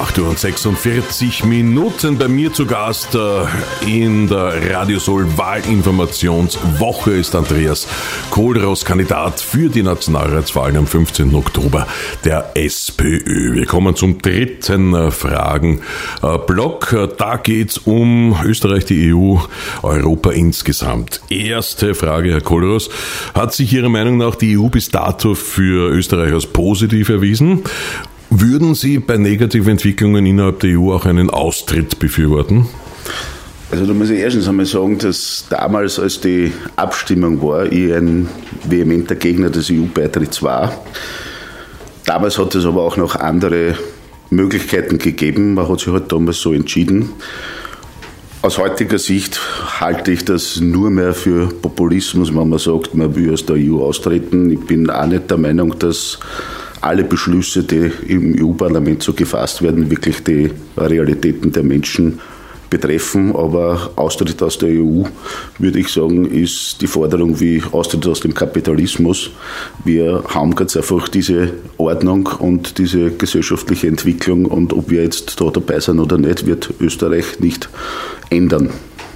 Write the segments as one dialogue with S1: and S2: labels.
S1: 8:46 bei mir zu Gast in der Radiosol Wahlinformationswoche ist Andreas Kohlroos, Kandidat für die Nationalratswahlen am 15. Oktober der SPÖ. Wir kommen zum dritten Fragenblock. Da geht's um Österreich, die EU, Europa insgesamt. Erste Frage, Herr Kohlroos. Hat sich Ihrer Meinung nach die EU bis dato für Österreich als positiv erwiesen? Würden Sie bei negativen Entwicklungen innerhalb der EU auch einen Austritt befürworten?
S2: Also da muss ich erstens einmal sagen, dass damals, als die Abstimmung war, ich ein vehementer Gegner des EU-Beitritts war. Damals hat es aber auch noch andere Möglichkeiten gegeben. Man hat sich halt damals so entschieden. Aus heutiger Sicht halte ich das nur mehr für Populismus, wenn man sagt, man will aus der EU austreten. Ich bin auch nicht der Meinung, dass alle Beschlüsse, die im EU-Parlament so gefasst werden, wirklich die Realitäten der Menschen betreffen. Aber Austritt aus der EU, würde ich sagen, ist die Forderung wie Austritt aus dem Kapitalismus. Wir haben ganz einfach diese Ordnung und diese gesellschaftliche Entwicklung, und ob wir jetzt da dabei sind oder nicht, wird Österreich nicht ändern.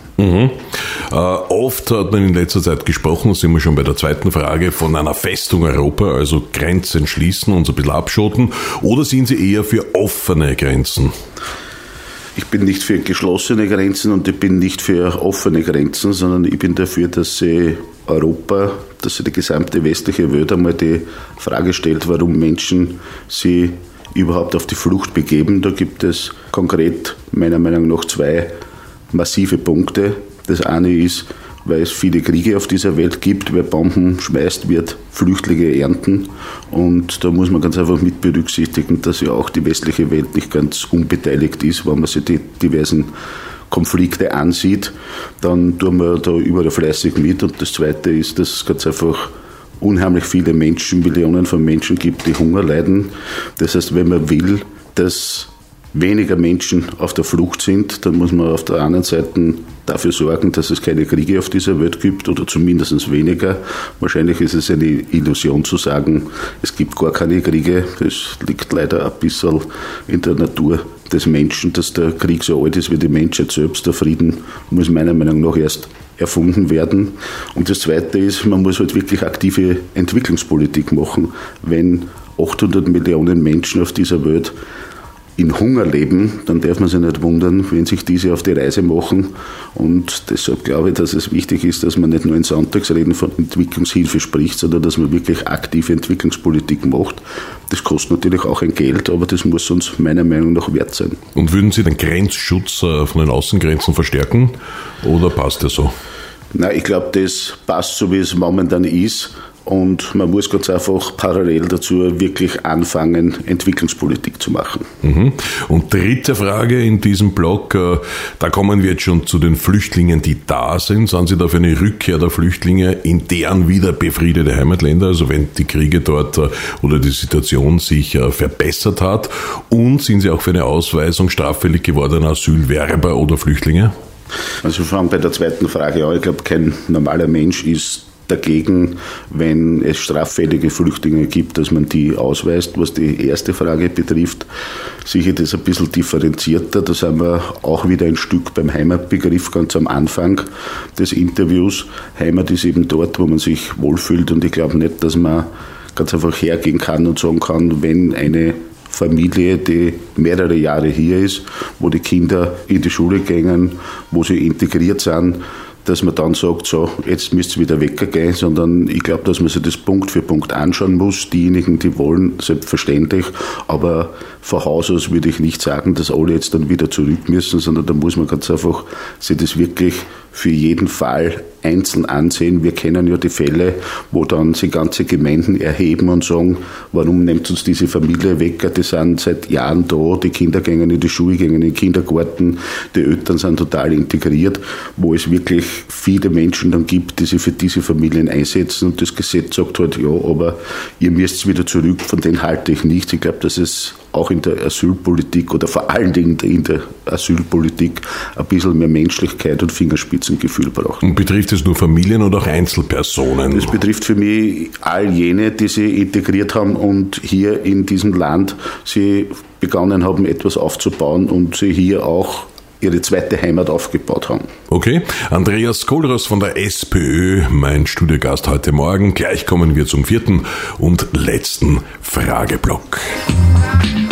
S1: Oft hat man in letzter Zeit gesprochen, das sind wir schon bei der zweiten Frage, von einer Festung Europa, also Grenzen schließen und so ein bisschen abschotten, oder sind Sie eher für offene Grenzen?
S2: Ich bin nicht für geschlossene Grenzen und ich bin nicht für offene Grenzen, sondern ich bin dafür, dass sie Europa, dass sie die gesamte westliche Welt einmal die Frage stellt, warum Menschen sie überhaupt auf die Flucht begeben. Da gibt es konkret meiner Meinung nach zwei massive Punkte. Das eine ist, weil es viele Kriege auf dieser Welt gibt, wer Bomben schmeißt, wird Flüchtlinge ernten. Und da muss man ganz einfach mit berücksichtigen, dass ja auch die westliche Welt nicht ganz unbeteiligt ist, wenn man sich die diversen Konflikte ansieht. Dann tun wir da überall fleißig mit. Und das zweite ist, dass es ganz einfach unheimlich viele Menschen, Millionen von Menschen gibt, die Hunger leiden. Das heißt, wenn man will, dass weniger Menschen auf der Flucht sind, dann muss man auf der anderen Seite dafür sorgen, dass es keine Kriege auf dieser Welt gibt oder zumindest weniger. Wahrscheinlich ist es eine Illusion zu sagen, es gibt gar keine Kriege. Das liegt leider ein bisschen in der Natur des Menschen, dass der Krieg so alt ist wie die Menschheit selbst. Der Frieden muss meiner Meinung nach erst erfunden werden. Und das Zweite ist, man muss halt wirklich aktive Entwicklungspolitik machen. Wenn 800 Millionen Menschen auf dieser Welt in Hunger leben, dann darf man sich nicht wundern, wenn sich diese auf die Reise machen. Und deshalb glaube ich, dass es wichtig ist, dass man nicht nur in Sonntagsreden von Entwicklungshilfe spricht, sondern dass man wirklich aktive Entwicklungspolitik macht. Das kostet natürlich auch ein Geld, aber das muss uns meiner Meinung nach wert sein. Und
S1: würden Sie den Grenzschutz von den Außengrenzen verstärken oder passt der so?
S2: Nein, ich glaube, das passt so, wie es momentan ist. Und man muss ganz einfach parallel dazu wirklich anfangen, Entwicklungspolitik zu machen.
S1: Und dritte Frage in diesem Blog, da kommen wir jetzt schon zu den Flüchtlingen, die da sind. Sind Sie da für eine Rückkehr der Flüchtlinge in deren wieder befriedete Heimatländer, also wenn die Kriege dort oder die Situation sich verbessert hat? Und sind Sie auch für eine Ausweisung straffällig gewordener Asylwerber oder Flüchtlinge?
S2: Also wir fangen bei der zweiten Frage an. Ich glaube, kein normaler Mensch ist dagegen, wenn es straffällige Flüchtlinge gibt, dass man die ausweist. Was die erste Frage betrifft, sicher das ein bisschen differenzierter. Da sind wir auch wieder ein Stück beim Heimatbegriff ganz am Anfang des Interviews. Heimat ist eben dort, wo man sich wohlfühlt, und ich glaube nicht, dass man ganz einfach hergehen kann und sagen kann, wenn eine Familie, die mehrere Jahre hier ist, wo die Kinder in die Schule gehen, wo sie integriert sind, dass man dann sagt, so, jetzt müsst ihr wieder weggehen, sondern ich glaube, dass man sich das Punkt für Punkt anschauen muss. Diejenigen, die wollen, selbstverständlich, aber von Haus aus würde ich nicht sagen, dass alle jetzt dann wieder zurück müssen, sondern da muss man ganz einfach sich das wirklich für jeden Fall einzeln ansehen. Wir kennen ja die Fälle, wo dann sich ganze Gemeinden erheben und sagen, warum nimmt uns diese Familie weg? Die sind seit Jahren da, die Kinder gehen in die Schule, gehen in den Kindergarten, die Eltern sind total integriert, wo es wirklich viele Menschen dann gibt, die sich für diese Familien einsetzen, und das Gesetz sagt halt, ja, aber ihr müsst wieder zurück, von denen halte ich nichts. Ich glaube, dass es auch in der Asylpolitik oder vor allen Dingen in der Asylpolitik ein bisschen mehr Menschlichkeit und Fingerspitzengefühl braucht.
S1: Und betrifft es nur Familien oder auch Einzelpersonen?
S2: Das betrifft für mich all jene, die sie integriert haben und hier in diesem Land sie begonnen haben, etwas aufzubauen und sie hier auch ihre zweite Heimat aufgebaut haben.
S1: Okay, Andreas Kohlroos von der SPÖ, mein Studiogast heute Morgen. Gleich kommen wir zum 4. und letzten Frageblock.